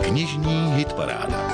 Knižní hitparáda.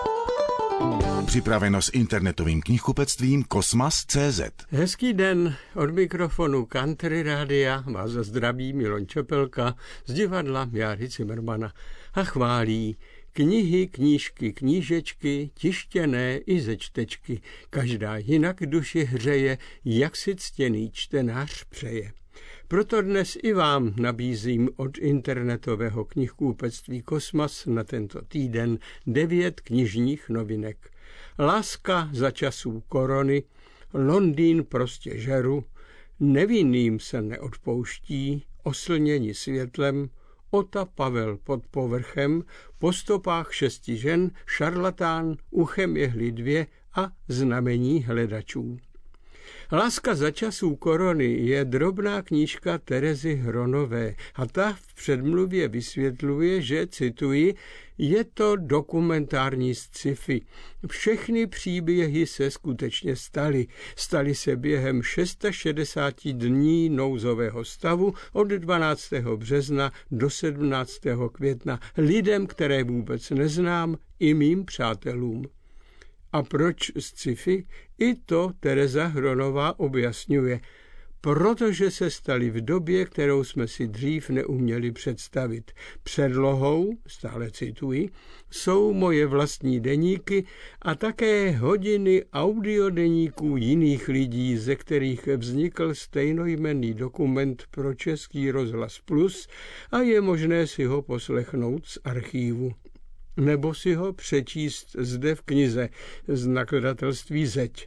Připraveno s internetovým knihkupectvím Kosmas.cz. Hezký den, od mikrofonu Country Rádia vás zdraví Milan Čepelka z divadla Járy Cimrmana a chválí knihy, knížky, knížečky, tištěné i ze čtečky. Každá jinak duši hřeje, jak si ctěný čtenář přeje. Proto dnes i vám nabízím od internetového knihkupectví Kosmas na tento týden 9 knižních novinek. Láska za časů korony, Londýn prostě žeru, Nevinným se neodpouští, Oslněni světlem, Ota Pavel pod povrchem, Po stopách 6 žen, Šarlatán, Uchem jehly 2 a Znamení hledačů. Láska za časů korony je drobná knížka Terezy Hronové a ta v předmluvě vysvětluje, že, cituji, je to dokumentární sci-fi. Všechny příběhy se skutečně staly. Staly se během 660 dní nouzového stavu od 12. března do 17. května lidem, které vůbec neznám, i mým přátelům. A proč sci-fi? I to Tereza Hronová objasňuje. Protože se staly v době, kterou jsme si dřív neuměli představit. Předlohou, stále cituji, jsou moje vlastní deníky a také hodiny audiodeníků jiných lidí, ze kterých vznikl stejnojmenný dokument pro Český rozhlas Plus a je možné si ho poslechnout z archívu. Nebo si ho přečíst zde v knize z nakladatelství Zeď.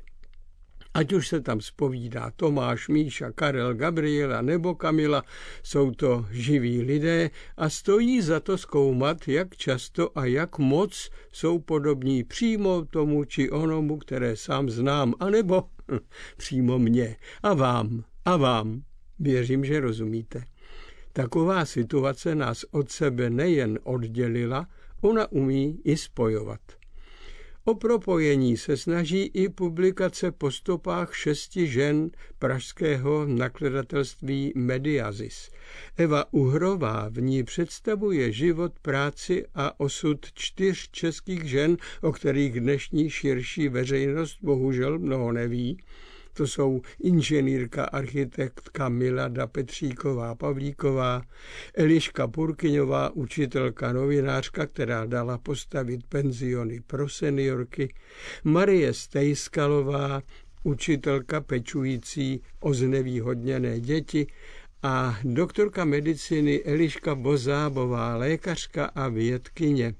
Ať už se tam zpovídá Tomáš, Míša, Karel, Gabriela nebo Kamila, jsou to živí lidé a stojí za to zkoumat, jak často a jak moc jsou podobní přímo tomu či onomu, které sám znám, anebo přímo mně a vám. Věřím, že rozumíte. Taková situace nás od sebe nejen oddělila, ona umí i spojovat. O propojení se snaží i publikace Po stopách 6 žen pražského nakladatelství Mediazis. Eva Uhrová v ní představuje život, práci a osud 4 českých žen, o kterých dnešní širší veřejnost bohužel mnoho neví. To jsou inženýrka, architektka Milada Petříková-Pavlíková, Eliška Purkyňová, učitelka, novinářka, která dala postavit penziony pro seniorky, Marie Stejskalová, učitelka pečující o znevýhodněné děti a doktorka medicíny Eliška Bozábová, lékařka a vědkyně.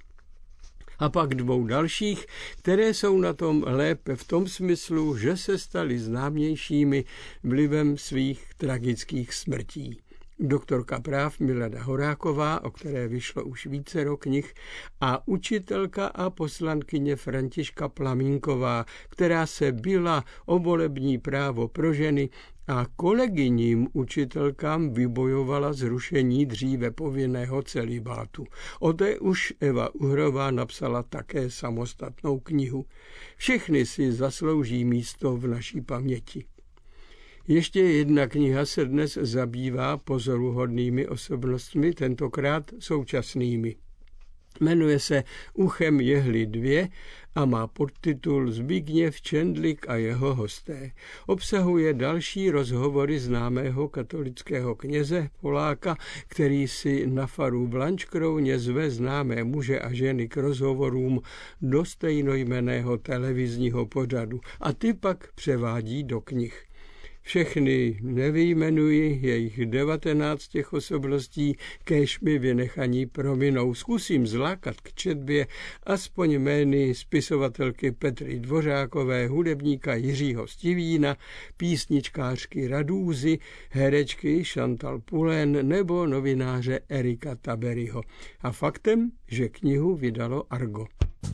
A pak 2 dalších, které jsou na tom lépe v tom smyslu, že se staly známějšími vlivem svých tragických smrtí. Doktorka práv Milada Horáková, o které vyšlo už vícero knih, a učitelka a poslankyně Františka Plamínková, která se bila o volební právo pro ženy a kolegyním učitelkám vybojovala zrušení dříve povinného celibátu. O té už Eva Uhrová napsala také samostatnou knihu. Všechny si zaslouží místo v naší paměti. Ještě jedna kniha se dnes zabývá pozoruhodnými osobnostmi, tentokrát současnými. Jmenuje se Uchem jehly 2 a má podtitul Zbigněv Čendlik a jeho hosté. Obsahuje další rozhovory známého katolického kněze Poláka, který si na faru v Lanškrouně zve známé muže a ženy k rozhovorům do stejnojmenného televizního pořadu a ty pak převádí do knih. Všechny nevyjmenuji, je jich 19 těch osobností, kéž mi vynechaní prominou. Zkusím zlákat k četbě aspoň jmény spisovatelky Petry Dvořákové, hudebníka Jiřího Stivína, písničkářky Radúzy, herečky Chantal Poulain nebo novináře Erika Taberyho. A faktem, že knihu vydalo Argo.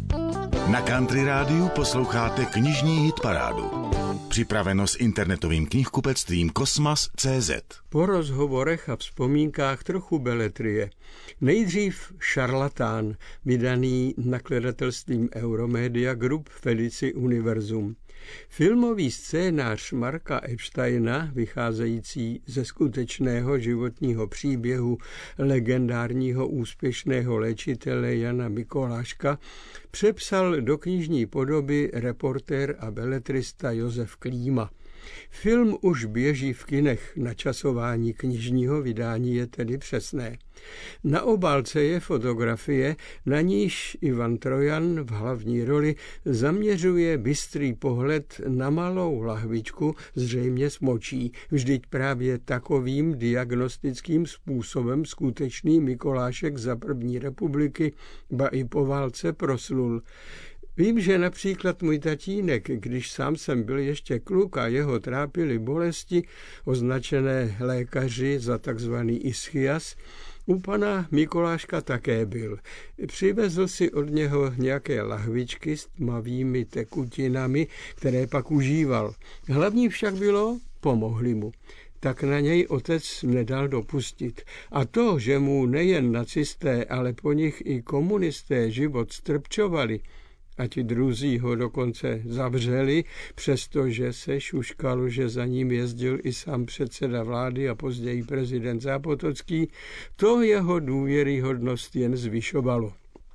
Na Country Rádiu posloucháte knižní hitparádu. Připraveno s internetovým knihkupectvím Kosmas.cz. Po rozhovorech a vzpomínkách trochu beletrie. Nejdřív Šarlatán, vydaný nakladatelstvím Euromedia Group v edici Univerzum. Filmový scénář Marka Epsteina, vycházející ze skutečného životního příběhu legendárního úspěšného léčitele Jana Mikoláška, přepsal do knižní podoby reportér a beletrista Josef Klíma. Film už běží v kinech, načasování knižního vydání je tedy přesné. Na obálce je fotografie, na níž Ivan Trojan v hlavní roli zaměřuje bystrý pohled na malou lahvičku, zřejmě s močí. Vždyť právě takovým diagnostickým způsobem skutečný Mikolášek za první republiky, ba i po válce proslul. Vím, že například můj tatínek, když sám jsem byl ještě kluk a jeho trápily bolesti, označené lékaři za takzvaný ischias, u pana Mikoláška také byl. Přivezl si od něho nějaké lahvičky s tmavými tekutinami, které pak užíval. Hlavní však bylo, pomohli mu. Tak na něj otec nedal dopustit. A to, že mu nejen nacisté, ale po nich i komunisté život strpčovali, a ti druzí ho dokonce zavřeli, přestože se šuškalo, že za ním jezdil i sám předseda vlády a později prezident Zápotocký, to jeho důvěryhodnost jen zvyšovalo.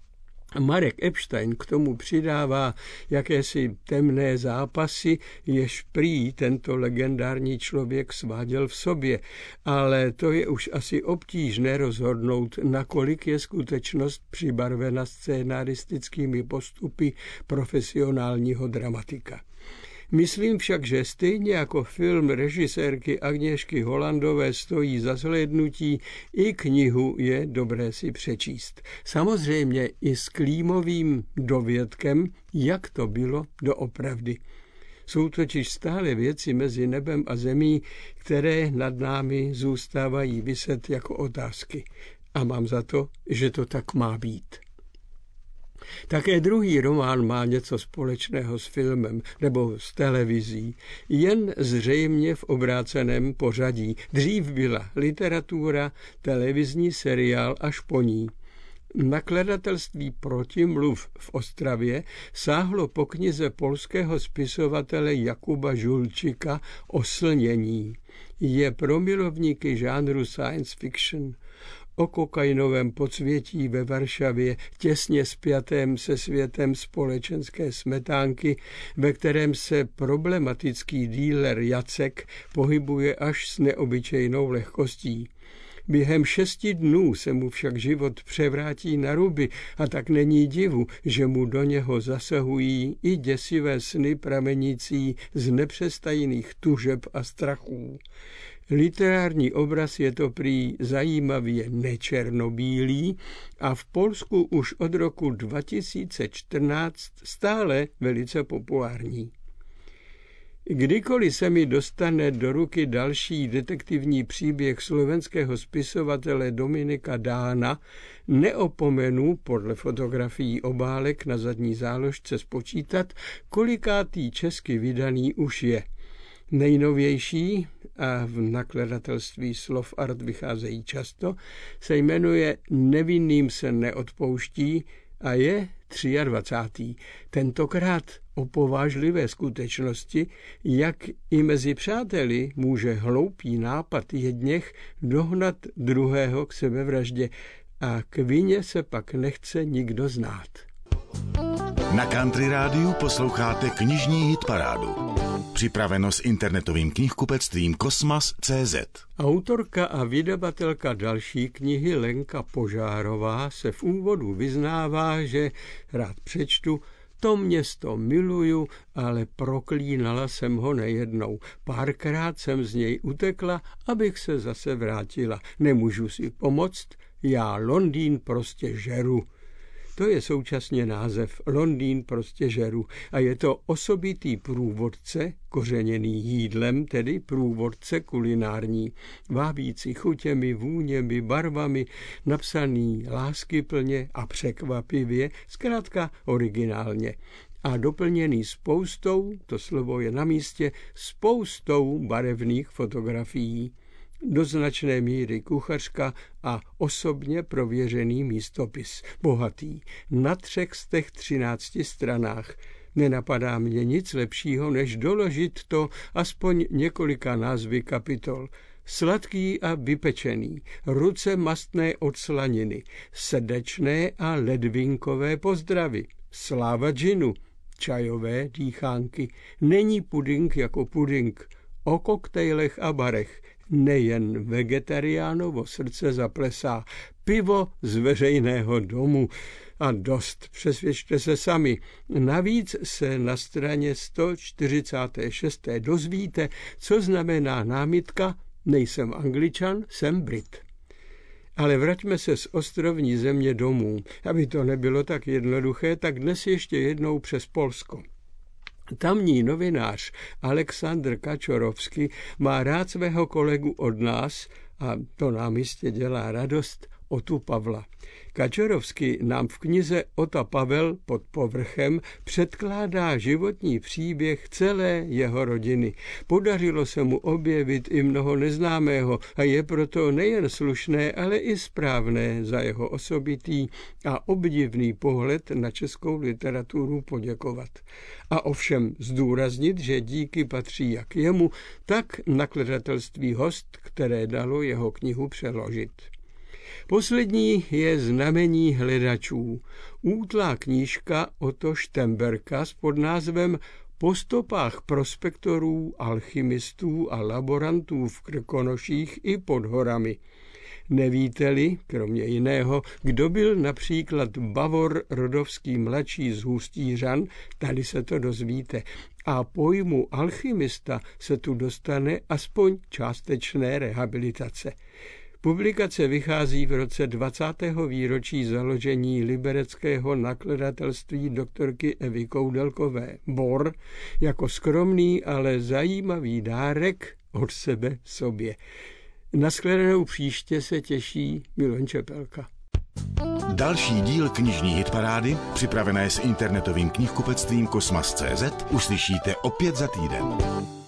Marek Epstein k tomu přidává jakési temné zápasy, jež prý tento legendární člověk sváděl v sobě, ale to je už asi obtížné rozhodnout, nakolik je skutečnost přibarvena scénaristickými postupy profesionálního dramatika. Myslím však, že stejně jako film režisérky Agněšky Hollandové stojí za zhlédnutí, i knihu je dobré si přečíst. Samozřejmě i s Klímovým dovědkem, jak to bylo doopravdy. Jsou totiž stále věci mezi nebem a zemí, které nad námi zůstávají viset jako otázky. A mám za to, že to tak má být. Také druhý román má něco společného s filmem nebo s televizí, jen zřejmě v obráceném pořadí. Dřív byla literatura, televizní seriál až po ní. Nakladatelství Protimluv v Ostravě sáhlo po knize polského spisovatele Jakuba Žulčika Oslnění. Je pro milovníky žánru science fiction. O kokainovém podsvětí ve Varšavě, těsně spjatém se světem společenské smetánky, ve kterém se problematický díler Jacek pohybuje až s neobyčejnou lehkostí. Během 6 dnů se mu však život převrátí na ruby a tak není divu, že mu do něho zasahují i děsivé sny pramenící z nepřestajných tužeb a strachů. Literární obraz je to prý zajímavě nečernobílý a v Polsku už od roku 2014 stále velice populární. Kdykoliv se mi dostane do ruky další detektivní příběh slovenského spisovatele Dominika Dána, neopomenu podle fotografií obálek na zadní záložce spočítat, kolikátý česky vydaný už je. Nejnovější, a v nakladatelství Slov Art vycházejí často, se jmenuje Nevinným se neodpouští a je 23. Tentokrát o povážlivé skutečnosti, jak i mezi přáteli může hloupý nápad jedněch dohnat druhého k sebevraždě a k vině se pak nechce nikdo znát. Na Country Rádiu posloucháte knižní hitparádu. Připraveno s internetovým knihkupectvím Kosmas.cz. Autorka a vydavatelka další knihy Lenka Požárová se v úvodu vyznává, že rád přečtu, to město miluju, ale proklínala jsem ho nejednou. Párkrát jsem z něj utekla, abych se zase vrátila. Nemůžu si pomoct, já Londýn prostě žeru. To je současně název Londýn prostě žeru a je to osobitý průvodce, kořeněný jídlem, tedy průvodce kulinární, vábící chutěmi, vůněmi, barvami, napsaný láskyplně a překvapivě, zkrátka originálně. A doplněný spoustou, to slovo je na místě, spoustou barevných fotografií. Do značné míry kuchařka a osobně prověřený místopis. Bohatý, na 313 stranách. Nenapadá mě nic lepšího, než doložit to aspoň několika názvy kapitol. Sladký a vypečený, ruce mastné od slaniny, srdečné a ledvinkové pozdravy, sláva džinu, čajové dýchánky, není puding jako puding, o koktejlech a barech, nejen vegetariánovo srdce zaplesá, pivo z veřejného domu. A dost, přesvědčte se sami. Navíc se na straně 146. dozvíte, co znamená námitka nejsem Angličan, jsem Brit. Ale vraťme se z ostrovní země domů. Aby to nebylo tak jednoduché, tak dnes ještě jednou přes Polsko. Tamní novinář Aleksandr Kačorovský má rád svého kolegu od nás, a to nám jistě dělá radost, Otu Pavla. Kačorovský nám v knize Ota Pavel pod povrchem předkládá životní příběh celé jeho rodiny. Podařilo se mu objevit i mnoho neznámého a je proto nejen slušné, ale i správné za jeho osobitý a obdivný pohled na českou literaturu poděkovat. A ovšem zdůraznit, že díky patří jak jemu, tak nakladatelství Host, které dalo jeho knihu přeložit. Poslední je Znamení hledačů. Útlá knížka Otto Štemberka s podnázvem Po stopách prospektorů, alchymistů a laborantů v Krkonoších i pod horami. Nevíte-li, kromě jiného, kdo byl například Bavor Rodovský mladší z Hustýřan, tady se to dozvíte. A pojmu alchymista se tu dostane aspoň částečné rehabilitace. Publikace vychází v roce 20. výročí založení libereckého nakladatelství doktorky Evy Koudelkové Bor jako skromný, ale zajímavý dárek od sebe sobě. Nashledanou příště se těší Miloň Čepelka. Další díl knižní hitparády, připravené s internetovým knihkupectvím Kosmas.cz, uslyšíte opět za týden.